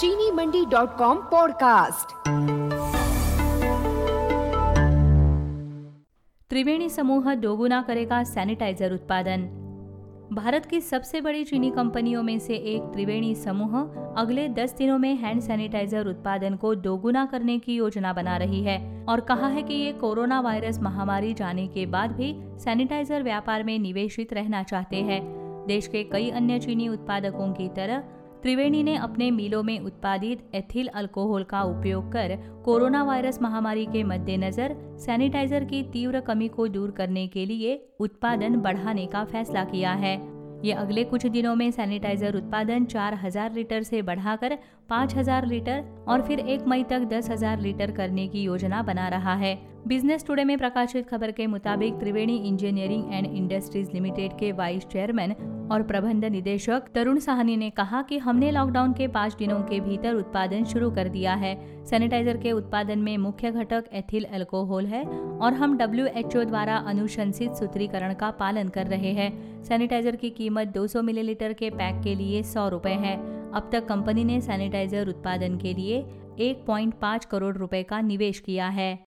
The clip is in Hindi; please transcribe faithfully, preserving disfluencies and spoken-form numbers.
चीनी Mandi dot com podcast. Triveni समूह दोगुना करेगा सैनिटाइजर उत्पादन। भारत की सबसे बड़ी चीनी कंपनियों में से एक त्रिवेणी समूह अगले दस दिनों में हैंड सैनिटाइजर उत्पादन को दोगुना करने की योजना बना रही है और कहा है कि ये कोरोना वायरस महामारी जाने के बाद भी सैनिटाइजर व्यापार में निवेशित रहना चाहते हैं। देश के कई अन्य चीनी उत्पादकों की तरह त्रिवेणी ने अपने मिलों में उत्पादित एथिल अल्कोहल का उपयोग कर कोरोना वायरस महामारी के मद्देनजर सैनिटाइजर की तीव्र कमी को दूर करने के लिए उत्पादन बढ़ाने का फैसला किया है। ये अगले कुछ दिनों में सैनिटाइजर उत्पादन चार हज़ार लीटर से बढ़ाकर पाँच हज़ार लीटर और फिर एक मई तक दस हज़ार लीटर करने की योजना बना रहा है। बिजनेस टुडे में प्रकाशित खबर के मुताबिक Triveni engineering and industries limited के वाइस चेयरमैन और प्रबंध निदेशक तरुण साहनी ने कहा कि हमने लॉकडाउन के पाँच दिनों के भीतर उत्पादन शुरू कर दिया है। सैनिटाइजर के उत्पादन में मुख्य घटक एथिल अल्कोहल है और हम डब्ल्यू एच ओ द्वारा अनुशंसित सूत्रीकरण का पालन कर रहे हैं। सैनिटाइजर की कीमत दो सौ मिलीलीटर के पैक के लिए सौ रुपए है। अब तक कंपनी ने सैनिटाइजर उत्पादन के लिए एक पॉइंट पाँच करोड़ रुपए का निवेश किया है।